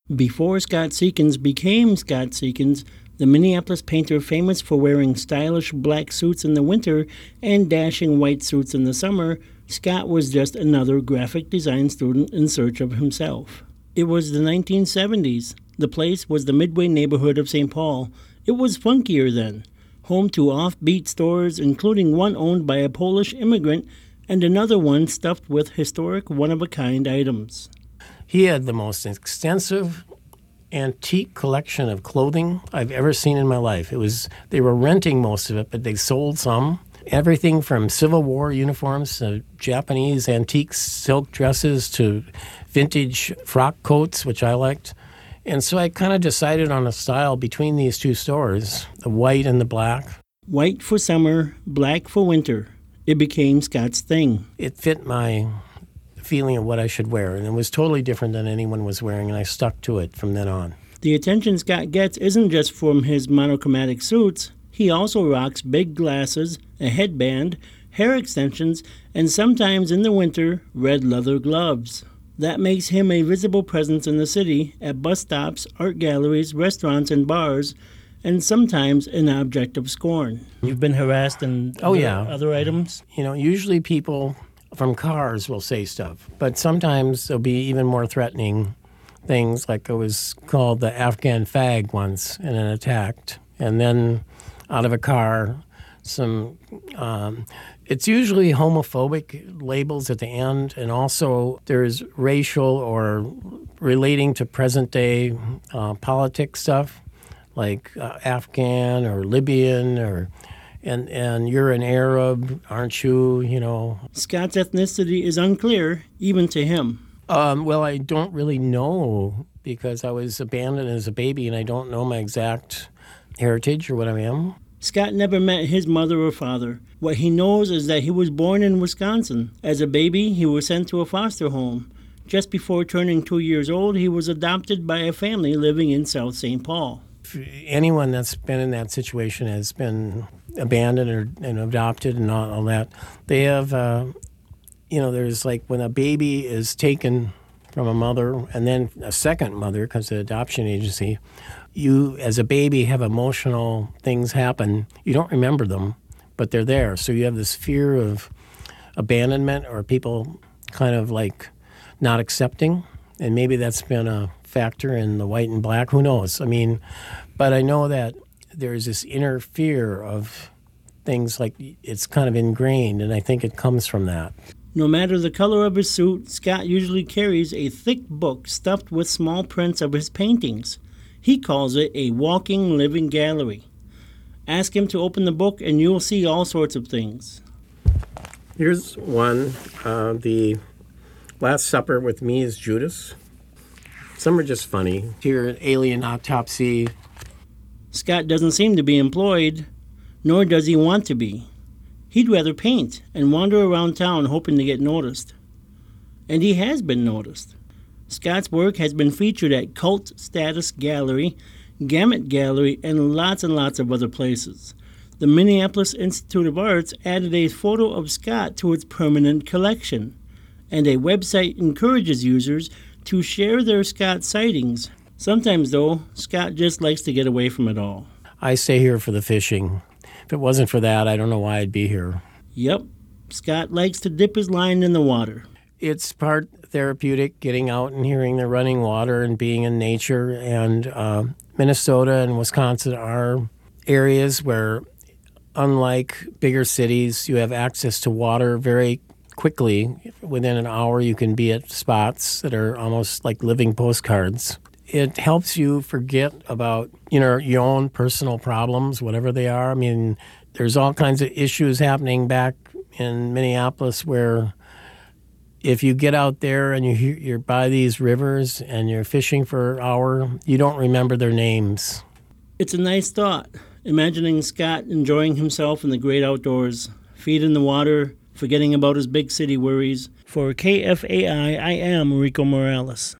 Before Scott Seekins became Scott Seekins, the Minneapolis painter famous for wearing stylish black suits in the winter and dashing white suits in the summer, Scott was just another graphic design student in search of himself. It was the 1970s. The place was the Midway neighborhood of St. Paul. It was funkier then, home to offbeat stores, including one owned by a Polish immigrant and another one stuffed with historic one-of-a-kind items. He had the most extensive antique collection of clothing I've ever seen in my life. They were renting most of it, but they sold some. Everything from Civil War uniforms to Japanese antique silk dresses to vintage frock coats, which I liked. And so I kind of decided on a style between these two stores, the white and the black. White for summer, black for winter. It became Scott's thing. It fit my feeling of what I should wear, and it was totally different than anyone was wearing, and I stuck to it from then on. The attention Scott gets isn't just from his monochromatic suits. He also rocks big glasses, a headband, hair extensions, and sometimes in the winter, red leather gloves. That makes him a visible presence in the city, at bus stops, art galleries, restaurants, and bars, and sometimes an object of scorn. You've been harassed and other items? Usually people from cars will say stuff, but sometimes there'll be even more threatening things, like I was called the Afghan fag once in an attack, and then out of a car, it's usually homophobic labels at the end, and also there's racial or relating to present day politics stuff, like Afghan or Libyan and you're an Arab, aren't you, Scott's ethnicity is unclear, even to him. Well, I don't really know, because I was abandoned as a baby and I don't know my exact heritage or what I am. Scott never met his mother or father. What he knows is that he was born in Wisconsin. As a baby, he was sent to a foster home. Just before turning 2 years old, he was adopted by a family living in South St. Paul. Anyone that's been in that situation has been abandoned and adopted and all that. They have, there's like when a baby is taken from a mother and then a second mother, because the adoption agency, you as a baby have emotional things happen. You don't remember them, but they're there. So you have this fear of abandonment or people kind of like not accepting. And maybe that's been a factor in the white and black. Who knows? But I know that there's this inner fear of things, like it's kind of ingrained, and I think it comes from that. No matter the color of his suit, Scott usually carries a thick book stuffed with small prints of his paintings. He calls it a walking, living gallery. Ask him to open the book and you'll see all sorts of things. Here's one, the Last Supper with Me as Judas. Some are just funny. Here, an alien autopsy. Scott doesn't seem to be employed, nor does he want to be. He'd rather paint and wander around town hoping to get noticed. And he has been noticed. Scott's work has been featured at Cult Status Gallery, Gamut Gallery, and lots of other places. The Minneapolis Institute of Arts added a photo of Scott to its permanent collection, and a website encourages users to share their Scott sightings. Sometimes, though, Scott just likes to get away from it all. I stay here for the fishing. If it wasn't for that, I don't know why I'd be here. Yep, Scott likes to dip his line in the water. It's part therapeutic, getting out and hearing the running water and being in nature. And Minnesota and Wisconsin are areas where, unlike bigger cities, you have access to water very quickly. Within an hour, you can be at spots that are almost like living postcards. It helps you forget about, your own personal problems, whatever they are. There's all kinds of issues happening back in Minneapolis where if you get out there and you're by these rivers and you're fishing for an hour, you don't remember their names. It's a nice thought, imagining Scott enjoying himself in the great outdoors, feet in the water, forgetting about his big city worries. For KFAI, I am Rico Morales.